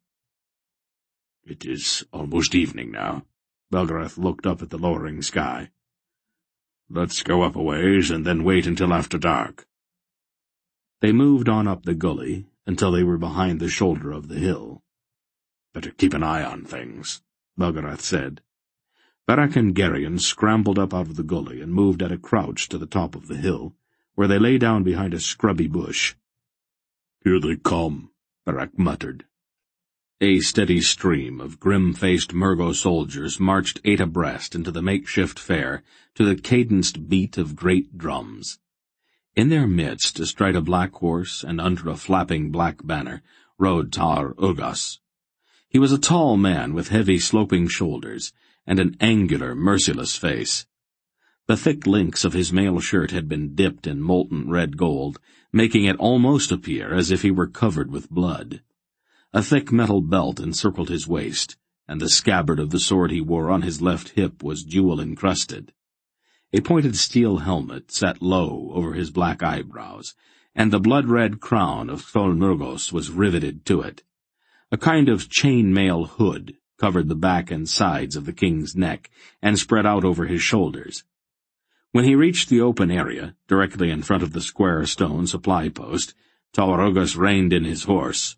"It is almost evening now." Belgarath looked up at the lowering sky. "Let's go up a ways and then wait until after dark." They moved on up the gully until they were behind the shoulder of the hill. "Better keep an eye on things," Belgarath said. Beric and Geryon scrambled up out of the gully and moved at a crouch to the top of the hill, where they lay down behind a scrubby bush. "Here they come," Beric muttered. A steady stream of grim-faced Murgo soldiers marched 8 abreast into the makeshift fair to the cadenced beat of great drums. In their midst, astride a black horse and under a flapping black banner, rode Tar Ogas. He was a tall man with heavy sloping shoulders and an angular, merciless face. The thick links of his mail shirt had been dipped in molten red gold, making it almost appear as if he were covered with blood. A thick metal belt encircled his waist, and the scabbard of the sword he wore on his left hip was jewel-encrusted. A pointed steel helmet sat low over his black eyebrows, and the blood-red crown of Chral Murgos was riveted to it. A kind of chain-mail hood covered the back and sides of the king's neck and spread out over his shoulders. When he reached the open area, directly in front of the square stone supply post, Tar Ogas reined in his horse.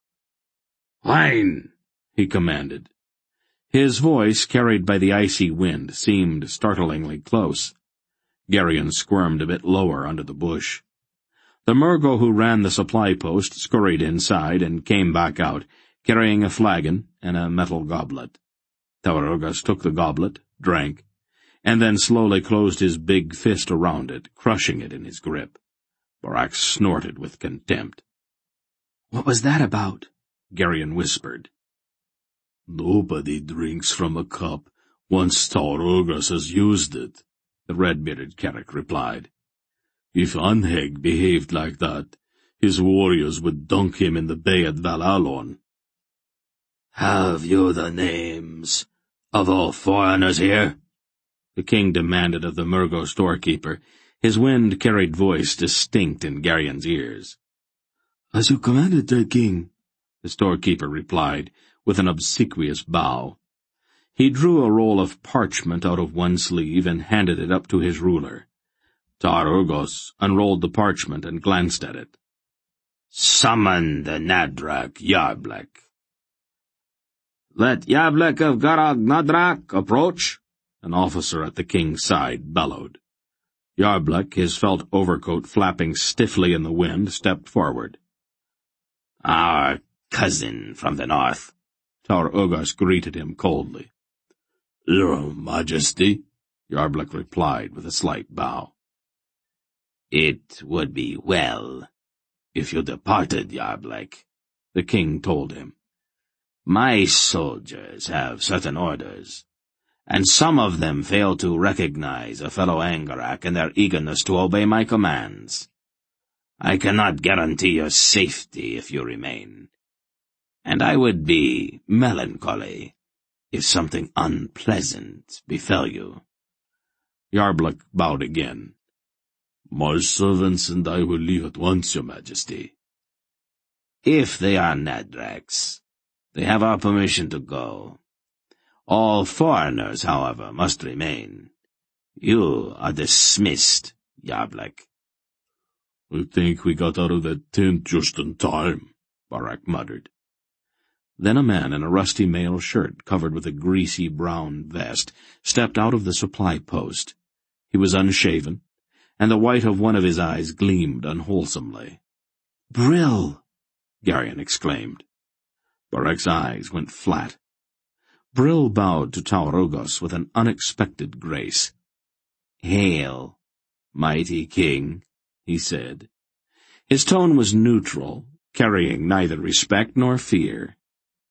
"Line!" he commanded. His voice, carried by the icy wind, seemed startlingly close. Geryon squirmed a bit lower under the bush. The Murgo who ran the supply post scurried inside and came back out, carrying a flagon and a metal goblet. Tar Ogas took the goblet, drank, and then slowly closed his big fist around it, crushing it in his grip. Beric snorted with contempt. "What was that about?" Geryon whispered. "Nobody drinks from a cup once Tar Ogas has used it," the red-bearded Carrick replied. "If Anheg behaved like that, his warriors would dunk him in the bay at Valalon." "Have you the names of all foreigners here?" the king demanded of the Murgo storekeeper, his wind-carried voice distinct in Geryon's ears. "As you commanded, dear king," the storekeeper replied, with an obsequious bow. He drew a roll of parchment out of one sleeve and handed it up to his ruler. Tar Ogas unrolled the parchment and glanced at it. "Summon the Nadrak Yarblek." "Let Yarblek of Garag Nadrak approach," an officer at the king's side bellowed. Yarblek, his felt overcoat flapping stiffly in the wind, stepped forward. "Our cousin from the north," Tar Ogas greeted him coldly. "Your Majesty," Yarblek replied with a slight bow. "It would be well if you departed, Yarblek," the king told him. "My soldiers have certain orders, and some of them fail to recognize a fellow Angarak in their eagerness to obey my commands. I cannot guarantee your safety if you remain, and I would be melancholy if something unpleasant befell you." Yarblek bowed again. "My servants and I will leave at once, Your Majesty." "If they are Nadraks, they have our permission to go. All foreigners, however, must remain. You are dismissed, Yarblek." "I think we got out of that tent just in time," Beric muttered. Then a man in a rusty mail shirt covered with a greasy brown vest stepped out of the supply post. He was unshaven, and the white of one of his eyes gleamed unwholesomely. "Brill!" Geryon exclaimed. Beric's eyes went flat. Brill bowed to Taurogos with an unexpected grace. "Hail, mighty king," he said. His tone was neutral, carrying neither respect nor fear.